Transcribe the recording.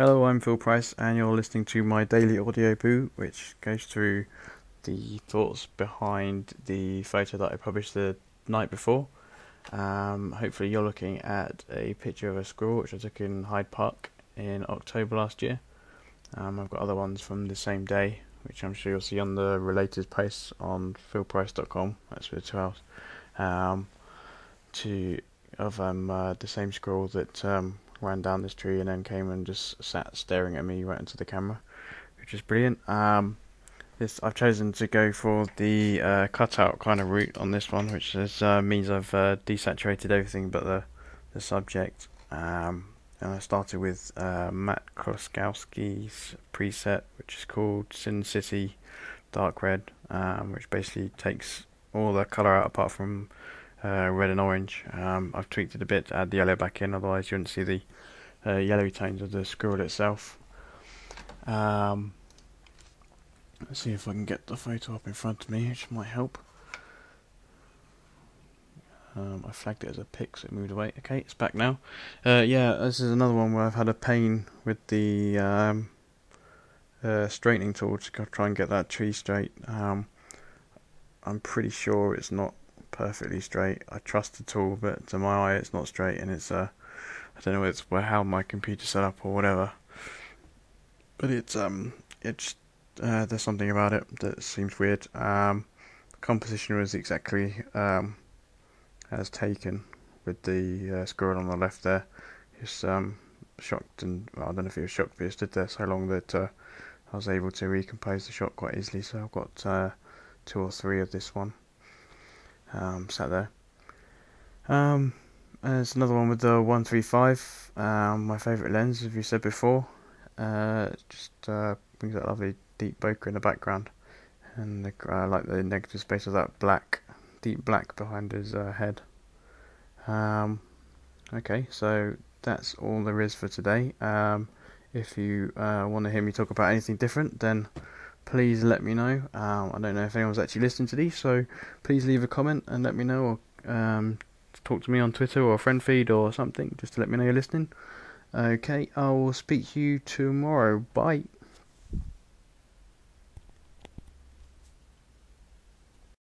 Hello, I'm Phil Price, and you're listening to my daily audio boo, which goes through the thoughts behind the photo that I published the night before. Hopefully, you're looking at a picture of a squirrel which I took in Hyde Park in October last year. I've got other ones from the same day, which I'm sure you'll see on the related posts on philprice.com. That's with 2 hours. Two of the same squirrel that ran down this tree and then came and just sat staring at me right into the camera, which is brilliant. I've chosen to go for the cutout kind of route on this one, which means I've desaturated everything but the subject. And I started with Matt Kroskowski's preset, which is called Sin City Dark Red, which basically takes all the colour out apart from red and orange. I've tweaked it a bit to add the yellow back in, otherwise you wouldn't see the yellowy tones of the squirrel itself. Let's see if I can get the photo up in front of me, which might help. I flagged it as a pic, so it moved away. Okay, it's back now. Yeah, this is another one where I've had a pain with the straightening tool to try and get that tree straight. I'm pretty sure it's not perfectly straight. I trust the tool, but to my eye it's not straight, and it's I don't know it's how my computer's set up or whatever. But it's there's something about it that seems weird. The composition was exactly as taken with the squirrel on the left there. He's shocked, and well, I don't know if he was shocked, but he stood there so long that I was able to recompose the shot quite easily. So I've got 2 or 3 of this one sat there. There's another one with the 135, my favourite lens, as you said before. Just brings that lovely deep bokeh in the background, and I like the negative space of that deep black behind his head. Okay, so that's all there is for today. If you want to hear me talk about anything different, then please let me know. I don't know if anyone's actually listening to these, so please leave a comment and let me know, or talk to me on Twitter or a friend feed or something, just to let me know you're listening. Okay, I will speak to you tomorrow. Bye.